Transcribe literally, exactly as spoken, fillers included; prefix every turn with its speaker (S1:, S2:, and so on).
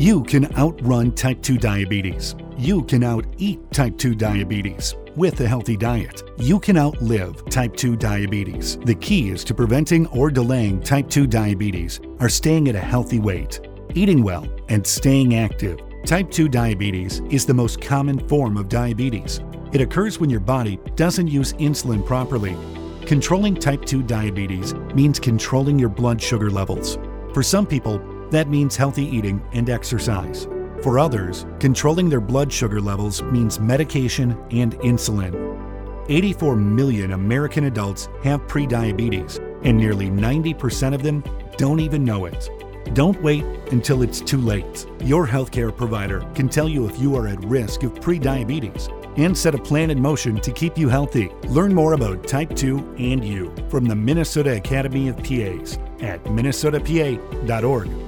S1: You can outrun type two diabetes. You can out-eat type two diabetes. With a healthy diet, you can outlive type two diabetes. The key is to preventing or delaying type two diabetes or staying at a healthy weight, eating well, and staying active. Type two diabetes is the most common form of diabetes. It occurs when your body doesn't use insulin properly. Controlling type two diabetes means controlling your blood sugar levels. For some people, that means healthy eating and exercise. For others, controlling their blood sugar levels means medication and insulin. eighty-four million American adults have prediabetes, and nearly ninety percent of them don't even know it. Don't wait until it's too late. Your healthcare provider can tell you if you are at risk of prediabetes and set a plan in motion to keep you healthy. Learn more about type two and you from the Minnesota Academy of P As at minnesota p a dot org.